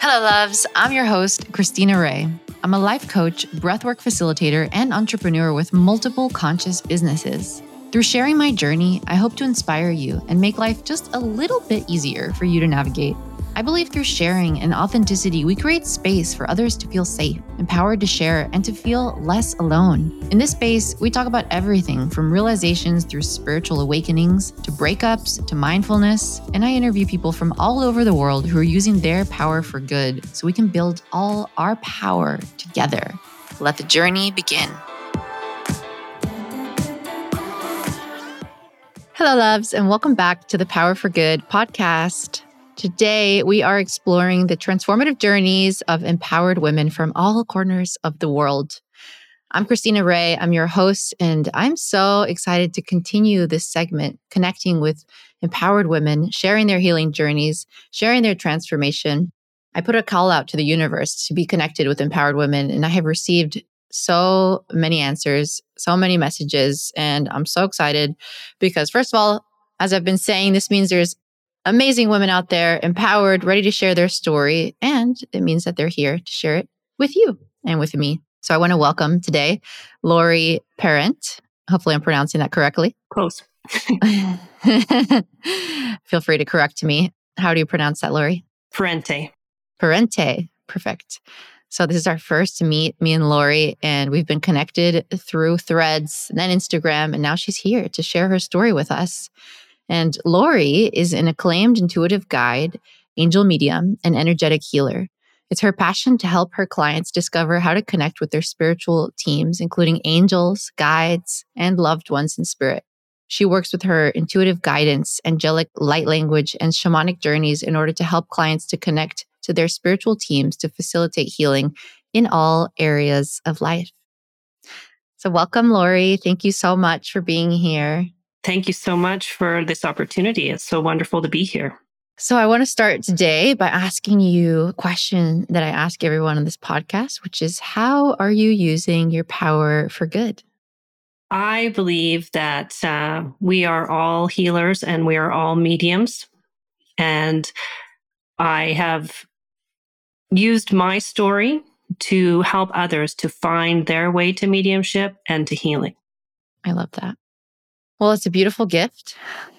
Hello, loves. I'm your host, Christina Ray. I'm a life coach, breathwork facilitator, and entrepreneur with multiple conscious businesses. Through sharing my journey, I hope to inspire you and make life just a little bit easier for you to navigate. I believe through sharing and authenticity, we create space for others to feel safe, empowered to share, and to feel less alone. In this space, we talk about everything from realizations through spiritual awakenings, to breakups, to mindfulness, and I interview people from all over the world who are using their power for good so we can build all our power together. Let the journey begin. Hello, loves, and welcome back to the Power for Good podcast. Today, we are exploring the transformative journeys of empowered women from all corners of the world. I'm Christina Ray. I'm your host, and I'm so excited to continue this segment, connecting with empowered women, sharing their healing journeys, sharing their transformation. I put a call out to the universe to be connected with empowered women, and I have received so many answers, so many messages, and I'm so excited because, first of all, as I've been saying, this means there's amazing women out there, empowered, ready to share their story. And it means that they're here to share it with you and with me. So I want to welcome today Lori Parent. Hopefully I'm pronouncing that correctly. Close. Feel free to correct me. How do you pronounce that, Lori? Parente. Parente. Perfect. So this is our first meet, me and Lori, and we've been connected through Threads and then Instagram, and now she's here to share her story with us. And Lori is an acclaimed intuitive guide, angel medium, and energetic healer. It's her passion to help her clients discover how to connect with their spiritual teams, including angels, guides, and loved ones in spirit. She works with her intuitive guidance, angelic light language, and shamanic journeys in order to help clients to connect to their spiritual teams to facilitate healing in all areas of life. So welcome, Lori. Thank you so much for being here. Thank you so much for this opportunity. It's so wonderful to be here. So I want to start today by asking you a question that I ask everyone on this podcast, which is, how are you using your power for good? I believe that we are all healers and we are all mediums. And I have used my story to help others to find their way to mediumship and to healing. I love that. Well, it's a beautiful gift,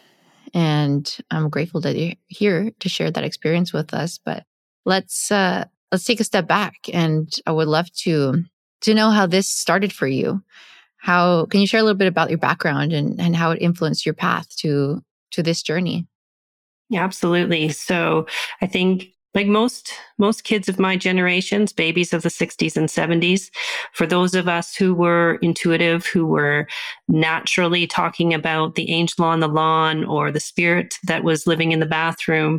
and I'm grateful that you're here to share that experience with us. But let's take a step back, and I would love to know how this started for you. How can you share a little bit about your background and how it influenced your path to this journey? Yeah, absolutely. So I think, like most kids of my generations, babies of the 60s and 70s, for those of us who were intuitive, who were naturally talking about the angel on the lawn or the spirit that was living in the bathroom,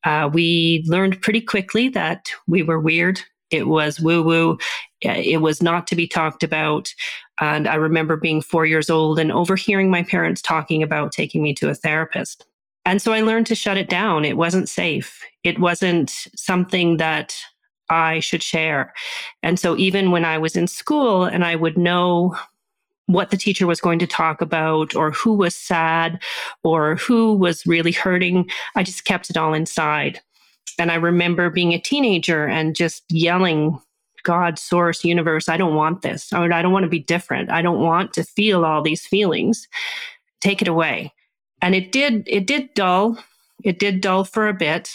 we learned pretty quickly that we were weird. It was woo-woo. It was not to be talked about. And I remember being 4 years old and overhearing my parents talking about taking me to a therapist. And so I learned to shut it down. It wasn't safe. It wasn't something that I should share. And so even when I was in school and I would know what the teacher was going to talk about or who was sad or who was really hurting, I just kept it all inside. And I remember being a teenager and just yelling, God, source, universe, I don't want this. I don't want to be different. I don't want to feel all these feelings. Take it away. And it did dull. It did dull for a bit.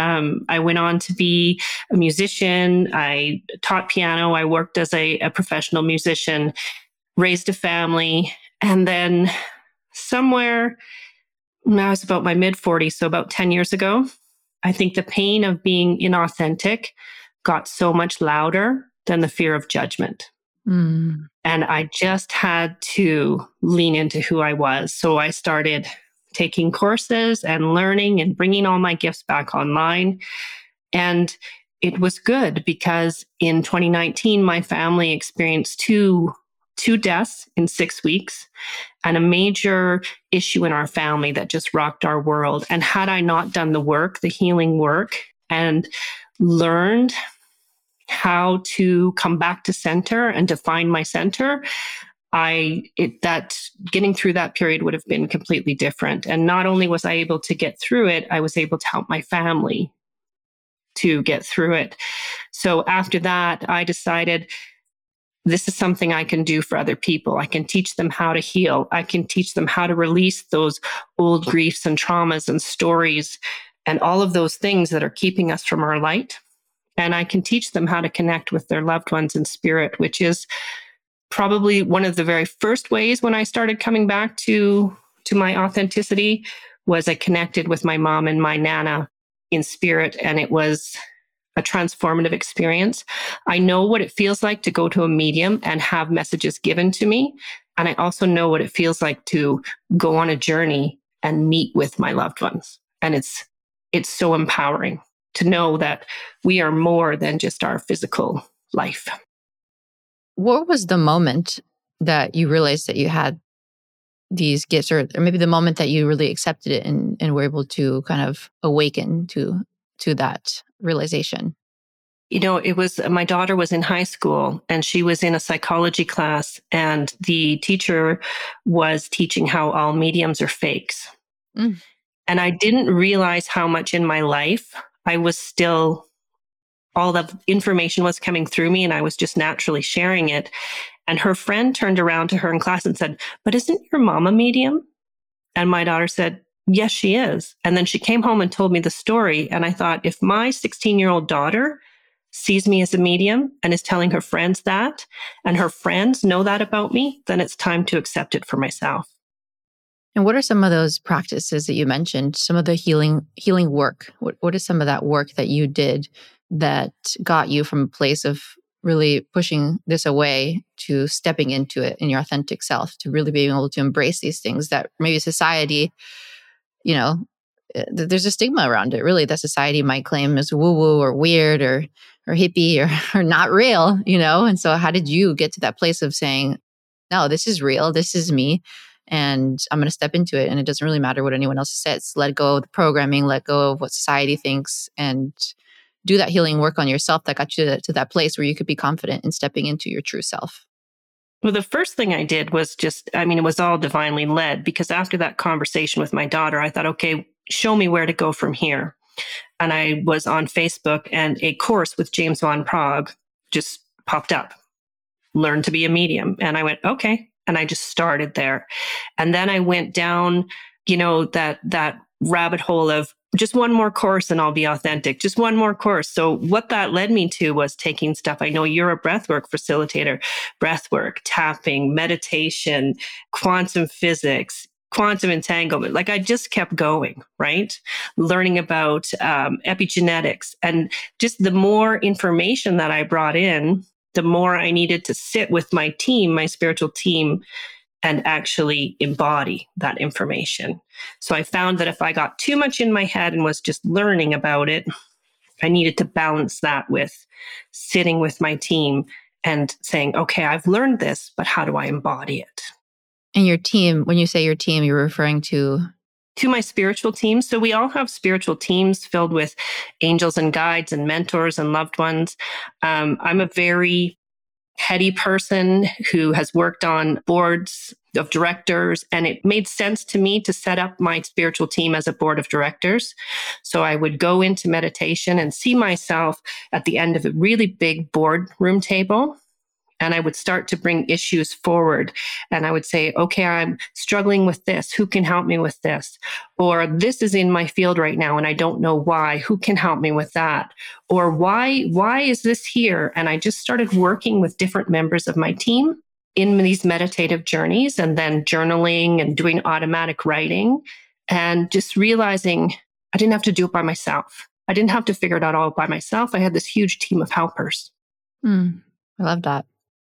I went on to be a musician. I taught piano. I worked as a professional musician, raised a family. And then somewhere, I was about my mid-40s, so about 10 years ago, I think the pain of being inauthentic got so much louder than the fear of judgment. And I just had to lean into who I was. So I started taking courses and learning and bringing all my gifts back online. And it was good because in 2019, my family experienced two deaths in 6 weeks and a major issue in our family that just rocked our world. And had I not done the work, the healing work, and learned how to come back to center and to find my center, that getting through that period would have been completely different. And not only was I able to get through it, I was able to help my family to get through it. So after that, I decided this is something I can do for other people. I can teach them how to heal. I can teach them how to release those old griefs and traumas and stories and all of those things that are keeping us from our light. And I can teach them how to connect with their loved ones in spirit, which is probably one of the very first ways when I started coming back to my authenticity was I connected with my mom and my Nana in spirit. And it was a transformative experience. I know what it feels like to go to a medium and have messages given to me. And I also know what it feels like to go on a journey and meet with my loved ones. And it's so empowering to know that we are more than just our physical life. What was the moment that you realized that you had these gifts, or maybe the moment that you really accepted it and were able to kind of awaken to that realization? It was, my daughter was in high school and she was in a psychology class, and the teacher was teaching how all mediums are fakes. Mm. And I didn't realize how much in my life I was still, all the information was coming through me and I was just naturally sharing it. And her friend turned around to her in class and said, "But isn't your mom a medium?" And my daughter said, "Yes, she is." And then she came home and told me the story. And I thought, if my 16-year-old daughter sees me as a medium and is telling her friends that, and her friends know that about me, then it's time to accept it for myself. And what are some of those practices that you mentioned? Some of the healing work? What is some of that work that you did that got you from a place of really pushing this away to stepping into it in your authentic self, to really being able to embrace these things that maybe society, there's a stigma around it, really, that society might claim as woo-woo or weird or hippie or not real, And so how did you get to that place of saying, no, this is real, this is me, and I'm going to step into it, and it doesn't really matter what anyone else says. Let go of the programming, let go of what society thinks, and do that healing work on yourself that got you to that place where you could be confident in stepping into your true self? Well, the first thing I did was it was all divinely led, because after that conversation with my daughter, I thought, okay, show me where to go from here. And I was on Facebook and a course with James Van Praagh just popped up, Learn to be a Medium. And I went, okay. And I just started there. And then I went down, that rabbit hole of just one more course and I'll be authentic. Just one more course. So what that led me to was taking stuff. I know you're a breathwork facilitator, breathwork, tapping, meditation, quantum physics, quantum entanglement. Like I just kept going, right? Learning about epigenetics. And just the more information that I brought in, the more I needed to sit with my team, my spiritual team, and actually embody that information. So I found that if I got too much in my head and was just learning about it, I needed to balance that with sitting with my team and saying, okay, I've learned this, but how do I embody it? And your team, when you say your team, you're referring to my spiritual team. So we all have spiritual teams filled with angels and guides and mentors and loved ones. I'm a very heady person who has worked on boards of directors, and it made sense to me to set up my spiritual team as a board of directors. So I would go into meditation and see myself at the end of a really big boardroom table. And I would start to bring issues forward. And I would say, okay, I'm struggling with this. Who can help me with this? Or this is in my field right now and I don't know why. Who can help me with that? Or why is this here? And I just started working with different members of my team in these meditative journeys, and then journaling and doing automatic writing, and just realizing I didn't have to do it by myself. I didn't have to figure it out all by myself. I had this huge team of helpers. I love that.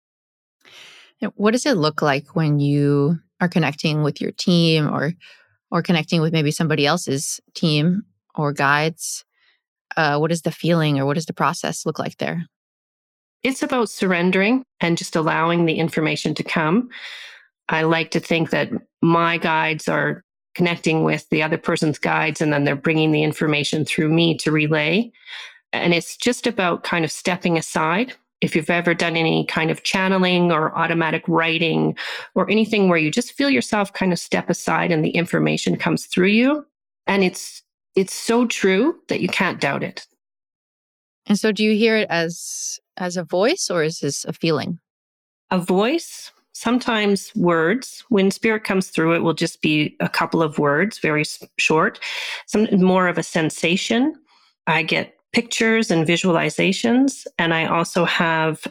What does it look like when you are connecting with your team or connecting with maybe somebody else's team or guides? What is the feeling, or what does the process look like there? It's about surrendering and just allowing the information to come. I like to think that my guides are connecting with the other person's guides, and then they're bringing the information through me to relay. And it's just about kind of stepping aside. If you've ever done any kind of channeling or automatic writing or anything where you just feel yourself kind of step aside and the information comes through you, and it's so true that you can't doubt it. And so do you hear it as a voice, or is this a feeling? A voice, sometimes words. When spirit comes through, it will just be a couple of words, very short, some more of a sensation. I get pictures and visualizations, and I also have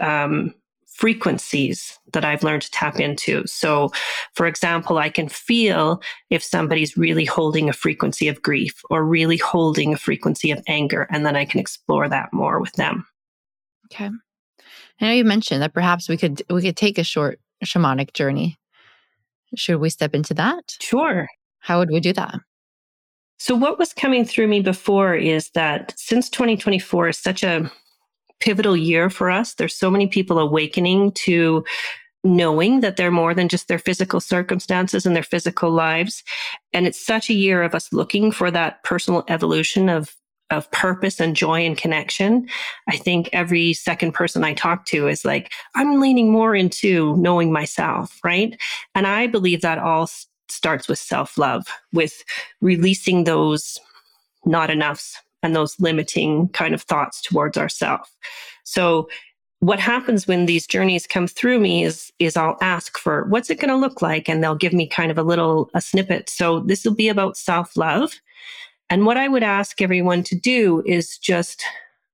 frequencies that I've learned to tap into. So, for example, I can feel if somebody's really holding a frequency of grief or really holding a frequency of anger, and then I can explore that more with them. Okay. I know you mentioned that perhaps we could take a short shamanic journey. Should we step into that? Sure. How would we do that? So, what was coming through me before is that since 2024 is such a pivotal year for us, there's so many people awakening to knowing that they're more than just their physical circumstances and their physical lives. And it's such a year of us looking for that personal evolution of purpose and joy and connection. I think every second person I talk to is like, I'm leaning more into knowing myself, right? And I believe that all starts with self-love, with releasing those not enoughs and those limiting kind of thoughts towards ourselves. So what happens when these journeys come through me is I'll ask for what's it going to look like, and they'll give me kind of a snippet. So this will be about self-love. And what I would ask everyone to do is just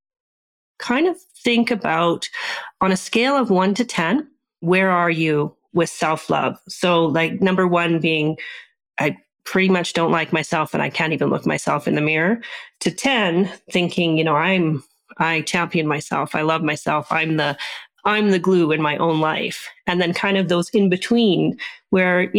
kind of think about, on a scale of 1 to 10, where are you with self-love? So like number 1 being, I pretty much don't like myself and I can't even look myself in the mirror, to 10 thinking, I champion myself. I love myself. I'm the glue in my own life. And then kind of those in between where,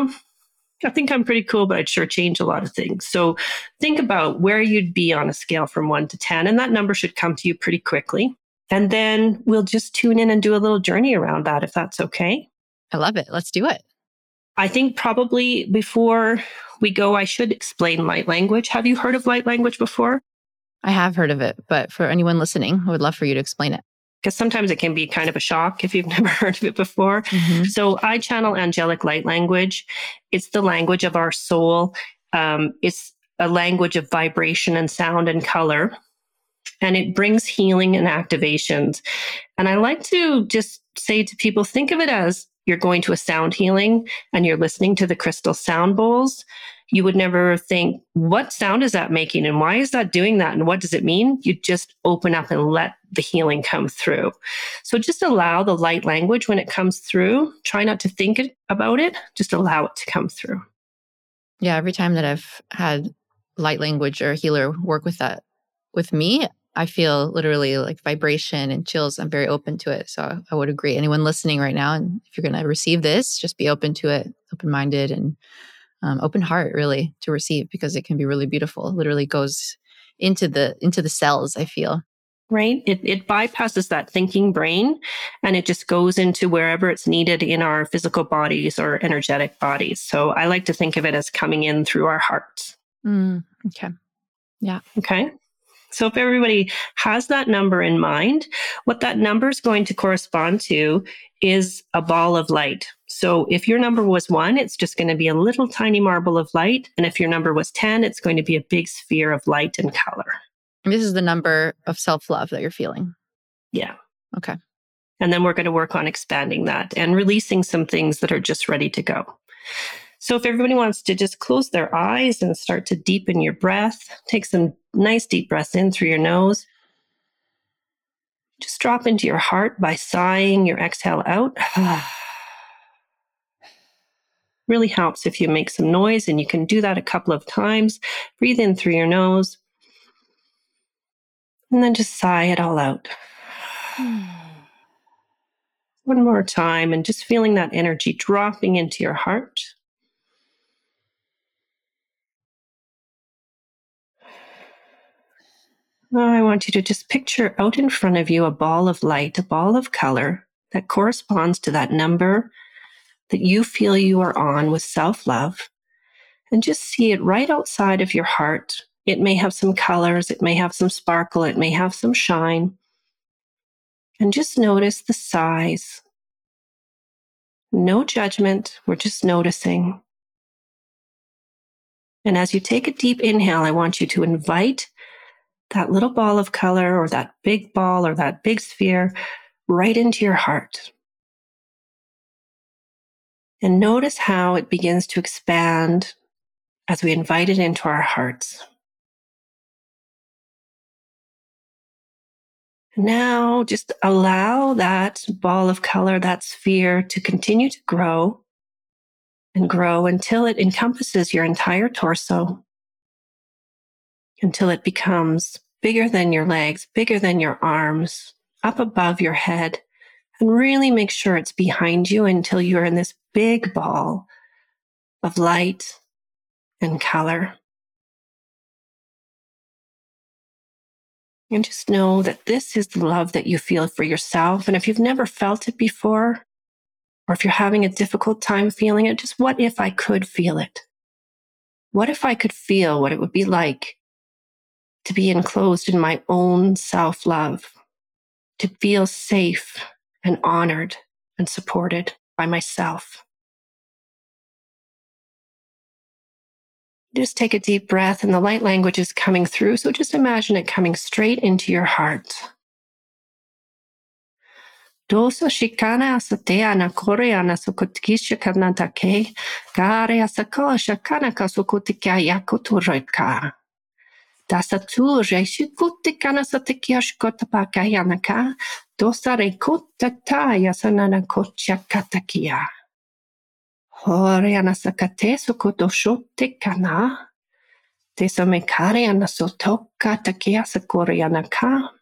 I think I'm pretty cool, but I'd sure change a lot of things. So think about where you'd be on a scale from 1 to 10, and that number should come to you pretty quickly. And then we'll just tune in and do a little journey around that, if that's okay. I love it. Let's do it. I think probably before we go, I should explain light language. Have you heard of light language before? I have heard of it, but for anyone listening, I would love for you to explain it. Because sometimes it can be kind of a shock if you've never heard of it before. Mm-hmm. So I channel angelic light language. It's the language of our soul. It's a language of vibration and sound and color. And it brings healing and activations. And I like to just say to people, think of it as you're going to a sound healing and you're listening to the crystal sound bowls. You would never think, what sound is that making? And why is that doing that? And what does it mean? You just open up and let the healing come through. So just allow the light language when it comes through. Try not to think about it. Just allow it to come through. Yeah, every time that I've had light language or a healer work with that with me, I feel literally like vibration and chills. I'm very open to it. So I would agree. Anyone listening right now, and if you're going to receive this, just be open to it, open-minded and open heart, really, to receive, because it can be really beautiful. It literally goes into the cells, I feel. Right? It bypasses that thinking brain and it just goes into wherever it's needed in our physical bodies or energetic bodies. So I like to think of it as coming in through our hearts. Okay. Yeah. Okay. So if everybody has that number in mind, what that number is going to correspond to is a ball of light. So if your number was 1, it's just going to be a little tiny marble of light. And if your number was 10, it's going to be a big sphere of light and color. And this is the number of self-love that you're feeling. Yeah. Okay. And then we're going to work on expanding that and releasing some things that are just ready to go. So if everybody wants to just close their eyes and start to deepen your breath, take some nice deep breaths in through your nose. Just drop into your heart by sighing your exhale out. Really helps if you make some noise, and you can do that a couple of times. Breathe in through your nose. And then just sigh it all out. One more time, and just feeling that energy dropping into your heart. Now I want you to just picture out in front of you a ball of light, a ball of color that corresponds to that number that you feel you are on with self-love. And just see it right outside of your heart. It may have some colors, it may have some sparkle, it may have some shine. And just notice the size. No judgment, we're just noticing. And as you take a deep inhale, I want you to invite that little ball of color or that big ball or that big sphere right into your heart. And notice how it begins to expand as we invite it into our hearts. Now, just allow that ball of color, that sphere, to continue to grow and grow until it encompasses your entire torso, until it becomes bigger than your legs, bigger than your arms, up above your head, and really make sure it's behind you until you're in this big ball of light and color. And just know that this is the love that you feel for yourself. And if you've never felt it before, or if you're having a difficult time feeling it, just what if I could feel it? What if I could feel what it would be like to be enclosed in my own self-love, to feel safe and honored and supported by myself? Just take a deep breath, and the light language is coming through. So just imagine it coming straight into your heart. Dosa shikana asateana koreana sokotkisha karnatake, gare asako shakana kasukotika yakutureka. Dasatu reshikutikana satekia shkotapakayanaka, dosa rekutata yasanana kochakatakia. Horeana sakate sokotoshotekana, tesamekareana sotoka takia sakoreana ka.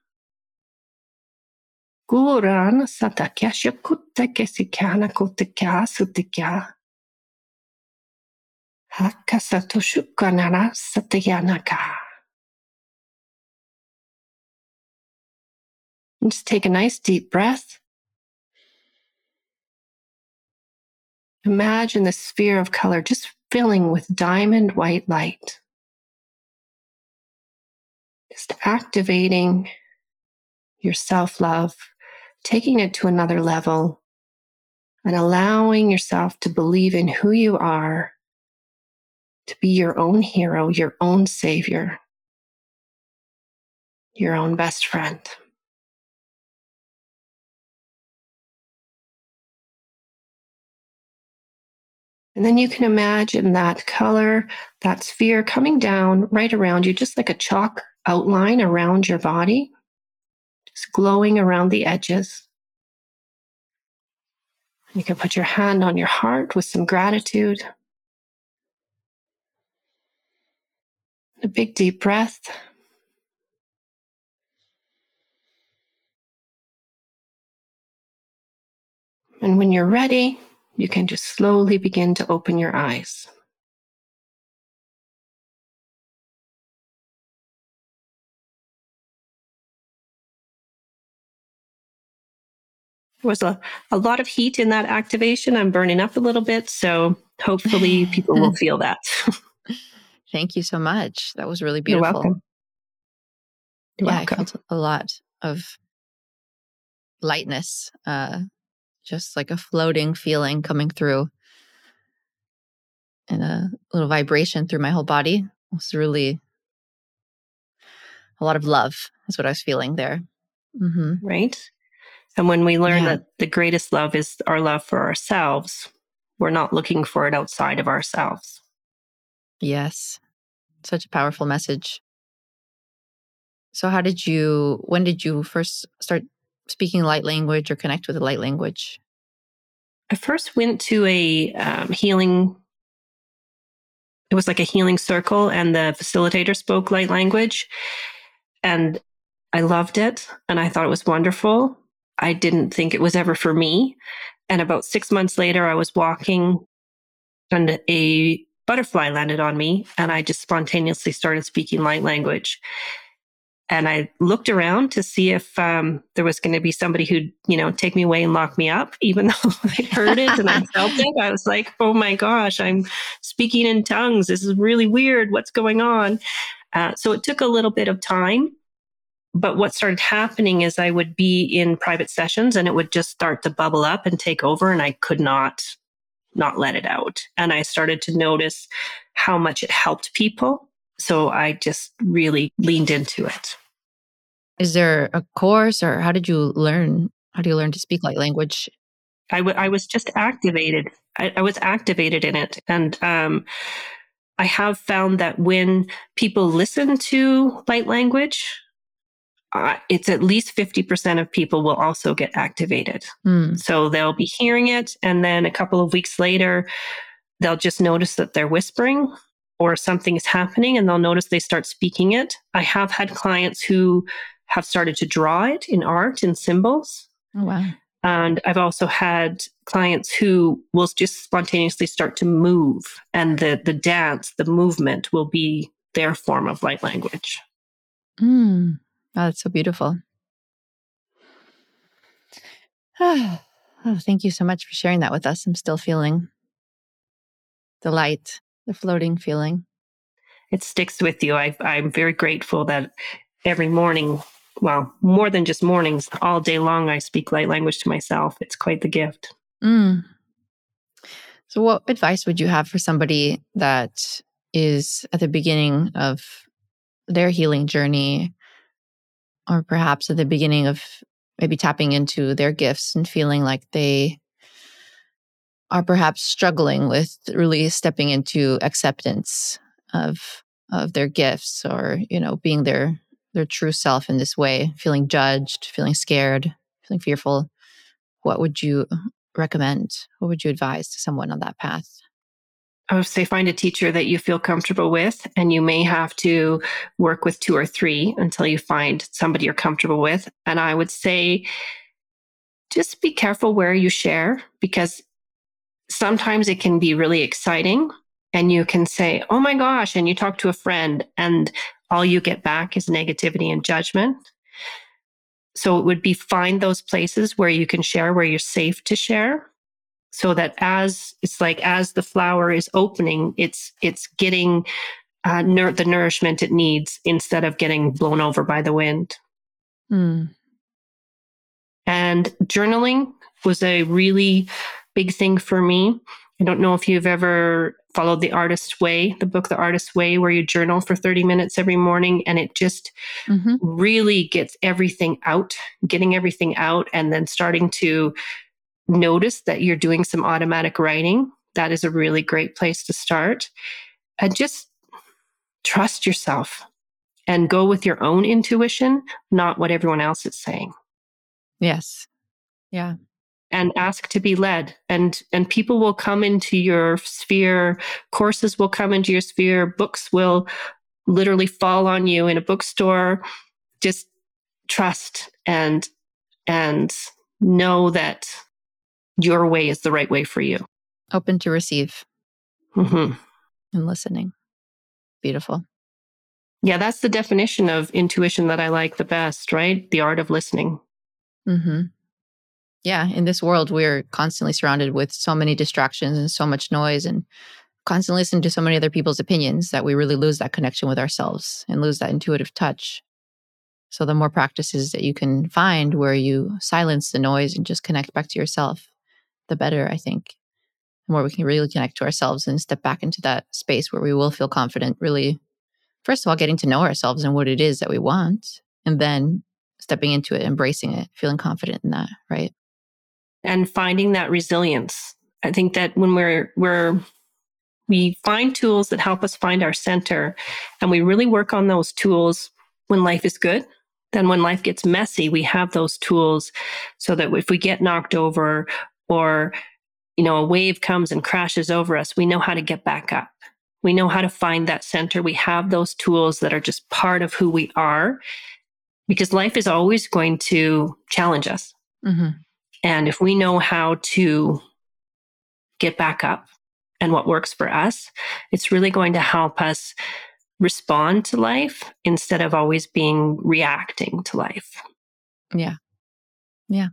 Guran satakia shakutake sikana kotika sutika. Hakasatoshukanara satayanaka. Just take a nice deep breath. Imagine the sphere of color just filling with diamond white light. Just activating your self-love, taking it to another level, and allowing yourself to believe in who you are, to be your own hero, your own savior, your own best friend. And then you can imagine that color, that sphere coming down right around you, just like a chalk outline around your body, just glowing around the edges. You can put your hand on your heart with some gratitude. A big deep breath. And when you're ready, you can just slowly begin to open your eyes. There was a lot of heat in that activation. I'm burning up a little bit, so hopefully people will feel that. Thank you so much. That was really beautiful. You're welcome. You're welcome. I felt a lot of lightness, just like a floating feeling coming through, and a little vibration through my whole body. It was really a lot of love is what I was feeling there. Mm-hmm. Right? And when we learn that the greatest love is our love for ourselves, we're not looking for it outside of ourselves. Yes. Such a powerful message. So when did you first start speaking light language or connect with the light language? I first went to a healing. It was like a healing circle, and the facilitator spoke light language. And I loved it, and I thought it was wonderful. I didn't think it was ever for me. And about 6 months later, I was walking and a butterfly landed on me, and I just spontaneously started speaking light language. And I looked around to see if there was going to be somebody who'd, take me away and lock me up, even though I heard it and I felt it. I was like, oh my gosh, I'm speaking in tongues. This is really weird. What's going on? So it took a little bit of time. But what started happening is I would be in private sessions and it would just start to bubble up and take over, and I could not let it out. And I started to notice how much it helped people. So I just really leaned into it. Is there a course, or how did you learn? How do you learn to speak light language? I was just activated. I was activated in it. And I have found that when people listen to light language, it's at least 50% of people will also get activated. So they'll be hearing it. And then a couple of weeks later, they'll just notice that they're whispering or something is happening, and they'll notice they start speaking it. I have had clients who have started to draw it in art and symbols. Oh, wow. And I've also had clients who will just spontaneously start to move, and the dance, the movement will be their form of light language. Oh, that's so beautiful. Oh, thank you so much for sharing that with us. I'm still feeling the light, the floating feeling. It sticks with you. I'm very grateful that every morning, well, more than just mornings, all day long, I speak light language to myself. It's quite the gift. So what advice would you have for somebody that is at the beginning of their healing journey, or perhaps at the beginning of maybe tapping into their gifts and feeling like they are perhaps struggling with really stepping into acceptance of their gifts, or, being their true self in this way, feeling judged, feeling scared, feeling fearful? What would you recommend? What would you advise to someone on that path? I would say find a teacher that you feel comfortable with, and you may have to work with 2 or 3 until you find somebody you're comfortable with. And I would say just be careful where you share, because sometimes it can be really exciting and you can say, oh my gosh, and you talk to a friend and all you get back is negativity and judgment. So it would be find those places where you can share, where you're safe to share, so that as the flower is opening, it's getting the nourishment it needs instead of getting blown over by the wind. And journaling was a really big thing for me. I don't know if you've ever followed The Artist's Way, the book The Artist's Way, where you journal for 30 minutes every morning, and it just really gets everything out, getting everything out, and then starting to notice that you're doing some automatic writing. That is a really great place to start. And just trust yourself and go with your own intuition, not what everyone else is saying. Yes. Yeah. And ask to be led. And people will come into your sphere. Courses will come into your sphere. Books will literally fall on you in a bookstore. Just trust and know that your way is the right way for you. Open to receive and listening. Beautiful. Yeah, that's the definition of intuition that I like the best, right? The art of listening. Yeah, in this world, we're constantly surrounded with so many distractions and so much noise, and constantly listen to so many other people's opinions that we really lose that connection with ourselves and lose that intuitive touch. So the more practices that you can find where you silence the noise and just connect back to yourself, the better, I think. The more we can really connect to ourselves and step back into that space where we will feel confident, really, first of all, getting to know ourselves and what it is that we want, and then stepping into it, embracing it, feeling confident in that, right? And finding that resilience. I think that when we find tools that help us find our center, and we really work on those tools when life is good, then when life gets messy, we have those tools so that if we get knocked over, or a wave comes and crashes over us, we know how to get back up. We know how to find that center. We have those tools that are just part of who we are, because life is always going to challenge us. And if we know how to get back up and what works for us, it's really going to help us respond to life instead of always being reacting to life. Yeah. Yeah.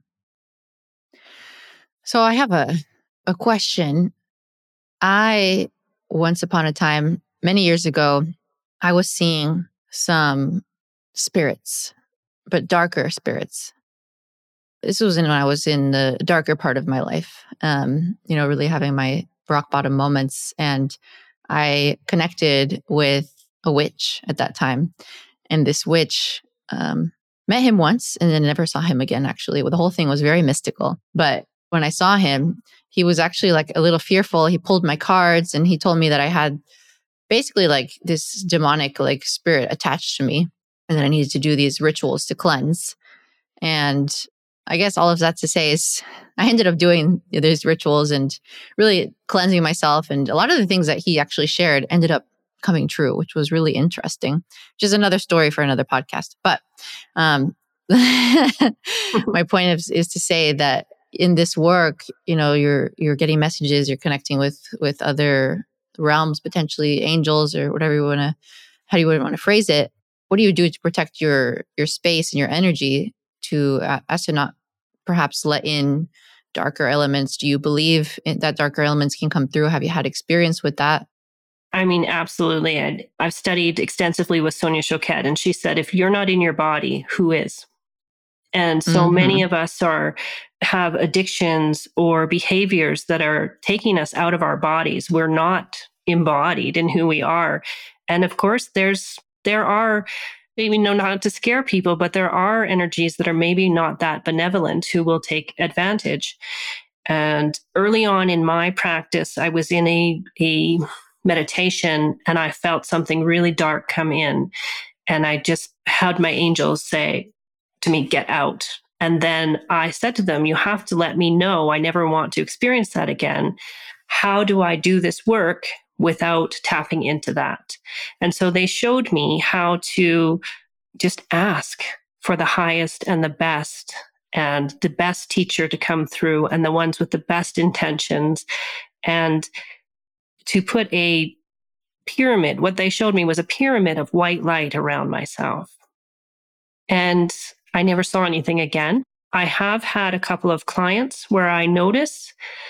So I have a question. I, once upon a time, many years ago, I was seeing some spirits, but darker spirits. This was when I was in the darker part of my life, really having my rock bottom moments. And I connected with a witch at that time. And this witch met him once and then never saw him again, actually. Well, the whole thing was very mystical. But when I saw him, he was actually like a little fearful. He pulled my cards and he told me that I had basically like this demonic like spirit attached to me and that I needed to do these rituals to cleanse. And I guess all of that to say is I ended up doing these rituals and really cleansing myself. And a lot of the things that he actually shared ended up coming true, which was really interesting, which is another story for another podcast. But my point is to say that in this work, you're getting messages, you're connecting with other realms, potentially angels or whatever how you would want to phrase it. What do you do to protect your space and your energy as to not perhaps let in darker elements? Do you believe that darker elements can come through? Have you had experience with that? I mean, absolutely. I've studied extensively with Sonia Choquette, and she said, if you're not in your body, who is? And so many of us have addictions or behaviors that are taking us out of our bodies. We're not embodied in who we are. And of course, there are, maybe not to scare people, but there are energies that are maybe not that benevolent who will take advantage. And early on in my practice, I was in a meditation and I felt something really dark come in. And I just had my angels say to me, get out. And then I said to them, you have to let me know. I never want to experience that again. How do I do this work without tapping into that? And so they showed me how to just ask for the highest and the best teacher to come through and the ones with the best intentions, and to put a pyramid. What they showed me was a pyramid of white light around myself. And I never saw anything again. I have had a couple of clients where I notice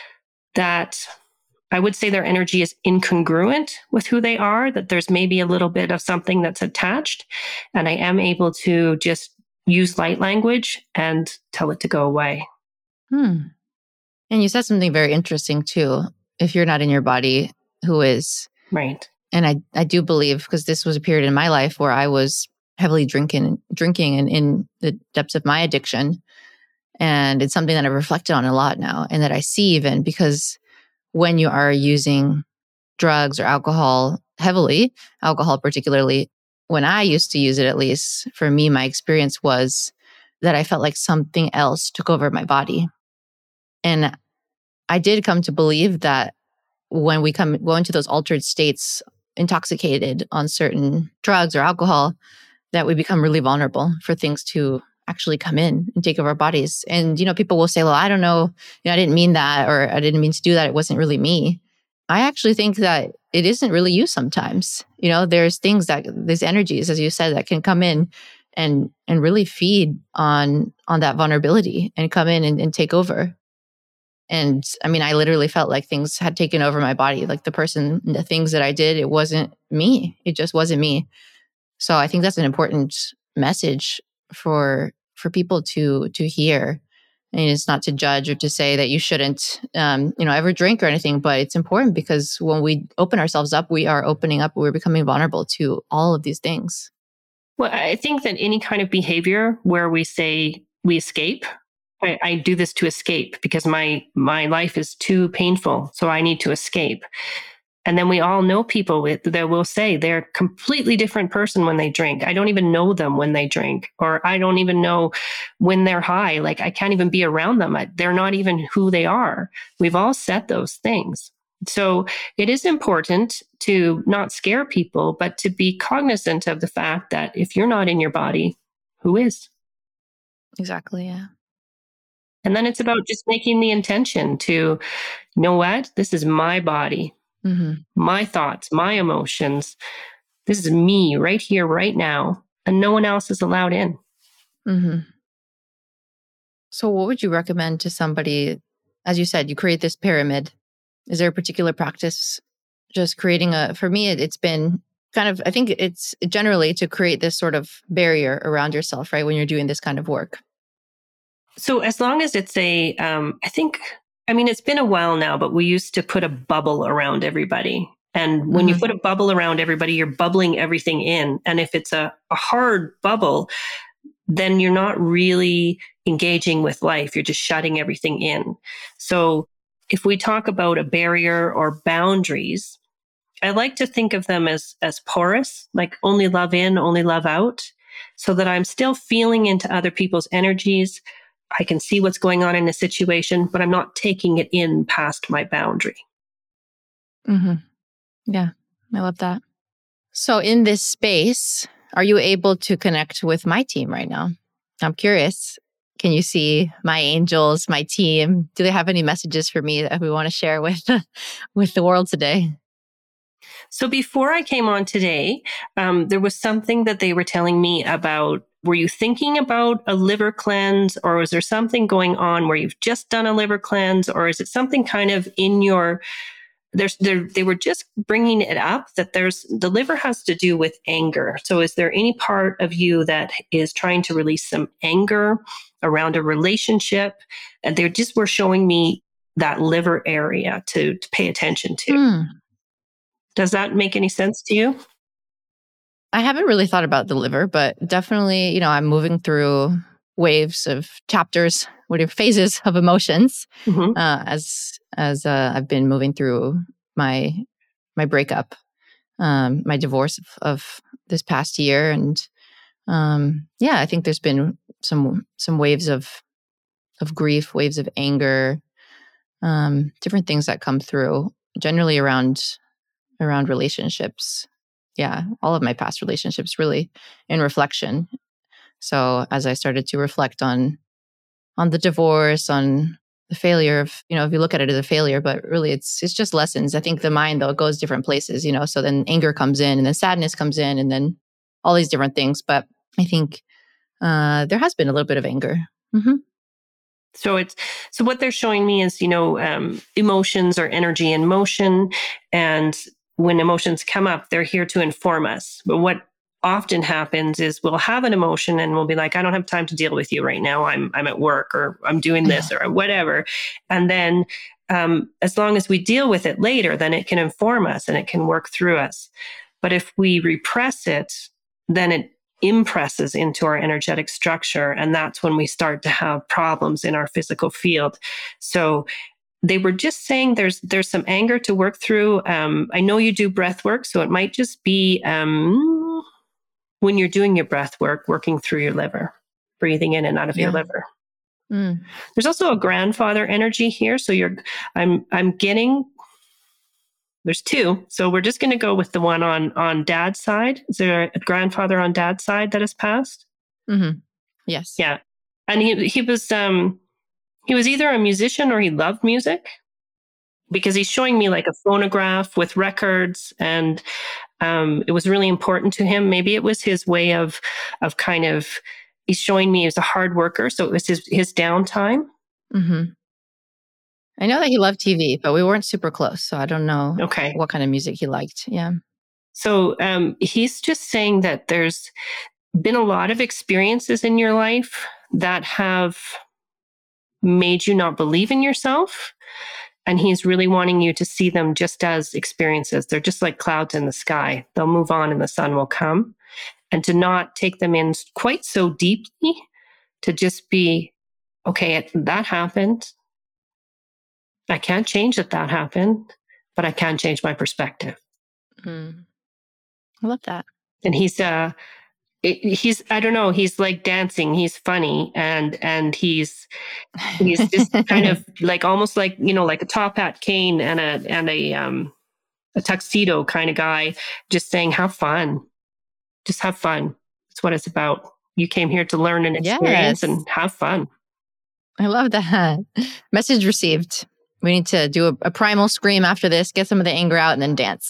that I would say their energy is incongruent with who they are, that there's maybe a little bit of something that's attached. And I am able to just use light language and tell it to go away. And you said something very interesting too. If you're not in your body, who is? Right. And I do believe, because this was a period in my life where I was heavily drinking and in the depths of my addiction. And it's something that I've reflected on a lot now, and that I see even because when you are using drugs or alcohol heavily, alcohol particularly, when I used to use it, at least for me, my experience was that I felt like something else took over my body. And I did come to believe that when we go into those altered states, intoxicated on certain drugs or alcohol, that we become really vulnerable for things to actually come in and take over our bodies. And, people will say, well, I don't know, I didn't mean that, or I didn't mean to do that. It wasn't really me. I actually think that it isn't really you sometimes. There's things these energies, as you said, that can come in and really feed on that vulnerability and come in and take over. And I mean, I literally felt like things had taken over my body, like the things that I did, it wasn't me. It just wasn't me. So I think that's an important message for people to hear. And it's not to judge or to say that you shouldn't, ever drink or anything, but it's important because when we open ourselves up, we are opening up, we're becoming vulnerable to all of these things. Well, I think that any kind of behavior where we say we escape, I do this to escape because my life is too painful, so I need to escape. And then we all know people that will say they're a completely different person when they drink. I don't even know them when they drink, or I don't even know when they're high. Like I can't even be around them. They're not even who they are. We've all said those things. So it is important to not scare people, but to be cognizant of the fact that if you're not in your body, who is? Exactly. Yeah. And then it's about just making the intention to, you know what? This is my body. Mm-hmm. My thoughts, my emotions. This is me right here, right now, and no one else is allowed in. Mm-hmm. So what would you recommend to somebody? As you said, you create this pyramid. Is there a particular practice? Just creating for me, it's been kind of, I think it's generally to create this sort of barrier around yourself, right? When you're doing this kind of work. So as long as it's it's been a while now, but we used to put a bubble around everybody. And when you put a bubble around everybody, you're bubbling everything in. And if it's a hard bubble, then you're not really engaging with life. You're just shutting everything in. So if we talk about a barrier or boundaries, I like to think of them as porous, like only love in, only love out, so that I'm still feeling into other people's energies. I can see what's going on in a situation, but I'm not taking it in past my boundary. Mm-hmm. Yeah, I love that. So in this space, are you able to connect with my team right now? I'm curious. Can you see my angels, my team? Do they have any messages for me that we want to share with the world today? So before I came on today, there was something that they were telling me about. Were you thinking about a liver cleanse, or was there something going on where you've just done a liver cleanse, or is it something kind of in your they were just bringing it up that the liver has to do with anger. So is there any part of you that is trying to release some anger around a relationship? And they just were showing me that liver area to pay attention to. Does that make any sense to you? I haven't really thought about the liver, but definitely, I'm moving through waves of chapters, whatever phases of emotions, as I've been moving through my breakup, my divorce of this past year, and I think there's been some waves of grief, waves of anger, different things that come through, generally around relationships. Yeah, all of my past relationships really in reflection. So as I started to reflect on the divorce, on the failure of, if you look at it as a failure, but really it's just lessons. I think the mind, though, it goes different places, so then anger comes in and then sadness comes in and then all these different things. But I think there has been a little bit of anger. Mm-hmm. So what they're showing me is, emotions or energy in motion. And when emotions come up, they're here to inform us. But what often happens is we'll have an emotion and we'll be like, I don't have time to deal with you right now. I'm at work, or I'm doing this or whatever. And then as long as we deal with it later, then it can inform us and it can work through us. But if we repress it, then it impresses into our energetic structure. And that's when we start to have problems in our physical field. So they were just saying there's some anger to work through. I know you do breath work, so it might just be when you're doing your breath work, working through your liver, breathing in and out of your liver. There's also a grandfather energy here. So I'm getting, there's two. So we're just going to go with the one on dad's side. Is there a grandfather on dad's side that has passed? Mm-hmm. Yes. Yeah. And he was either a musician or he loved music, because he's showing me like a phonograph with records, and it was really important to him. Maybe it was his way of kind of, he's showing me he was a hard worker. So it was his downtime. Mm-hmm. I know that he loved TV, but we weren't super close. So I don't know what kind of music he liked. Yeah. So he's just saying that there's been a lot of experiences in your life that have made you not believe in yourself. And he's really wanting you to see them just as experiences. They're just like clouds in the sky. They'll move on and the sun will come. And to not take them in quite so deeply, to just be, okay, that happened. I can't change that happened, but I can change my perspective. I love that. And he's I don't know, he's like dancing, he's funny, and he's just kind of like almost like, like a top hat cane and a tuxedo kind of guy, just saying, have fun. Just have fun. That's what it's about. You came here to learn and experience and have fun. I love that. Message received. We need to do a primal scream after this, get some of the anger out, and then dance.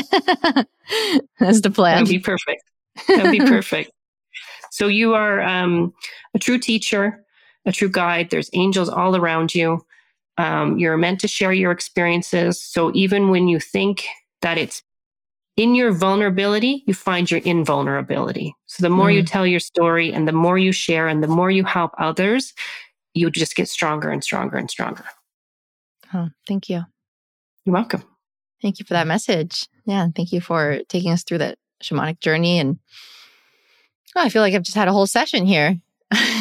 That's the plan. That'd be perfect. That'd be perfect. So you are a true teacher, a true guide. There's angels all around you. You're meant to share your experiences. So even when you think that it's in your vulnerability, you find your invulnerability. So the more you tell your story and the more you share and the more you help others, you just get stronger and stronger and stronger. Oh, thank you. You're welcome. Thank you for that message. Yeah. Thank you for taking us through that shamanic journey. And I feel like I've just had a whole session here.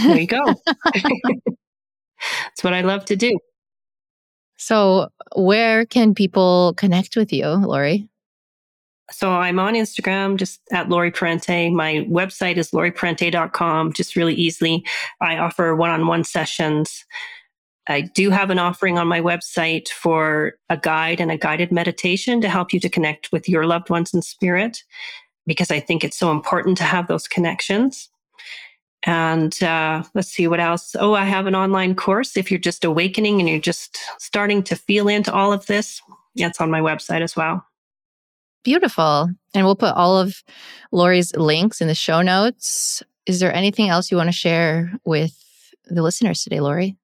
There you go. That's what I love to do. So where can people connect with you, Lori? So I'm on Instagram, just at Lori Parente. My website is loriparente.com, just really easily. I offer one-on-one sessions. I do have an offering on my website for a guide and a guided meditation to help you to connect with your loved ones in spirit, because I think it's so important to have those connections. And let's see what else. Oh, I have an online course. If you're just awakening and you're just starting to feel into all of this, it's on my website as well. Beautiful. And we'll put all of Lori's links in the show notes. Is there anything else you want to share with the listeners today, Lori?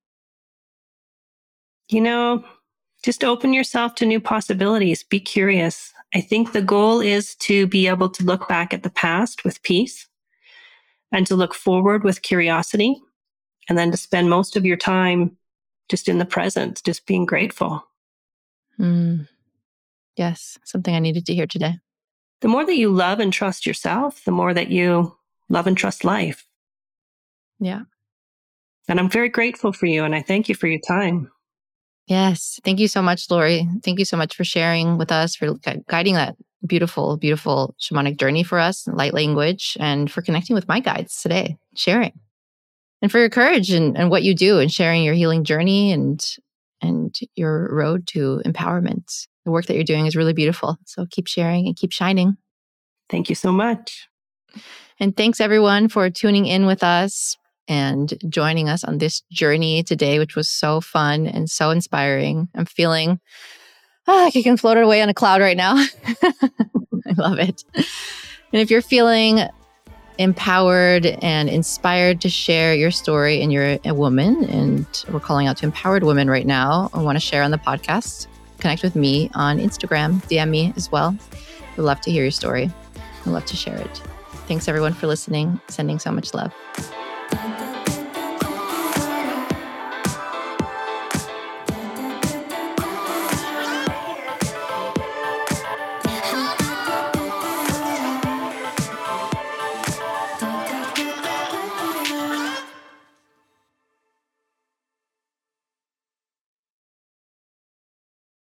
Just open yourself to new possibilities. Be curious. I think the goal is to be able to look back at the past with peace and to look forward with curiosity, and then to spend most of your time just in the present, just being grateful. Yes, something I needed to hear today. The more that you love and trust yourself, the more that you love and trust life. Yeah. And I'm very grateful for you, and I thank you for your time. Yes. Thank you so much, Lori. Thank you so much for sharing with us, for guiding that beautiful, beautiful shamanic journey for us, light language, and for connecting with my guides today, sharing. And for your courage and what you do and sharing your healing journey and your road to empowerment. The work that you're doing is really beautiful. So keep sharing and keep shining. Thank you so much. And thanks everyone for tuning in with us and joining us on this journey today, which was so fun and so inspiring. I'm feeling like I can float away on a cloud right now. I love it. And if you're feeling empowered and inspired to share your story, and you're a woman, and we're calling out to empowered women right now, I want to share on the podcast, connect with me on Instagram, DM me as well. We'd love to hear your story. I'd love to share it. Thanks everyone for listening. Sending so much love.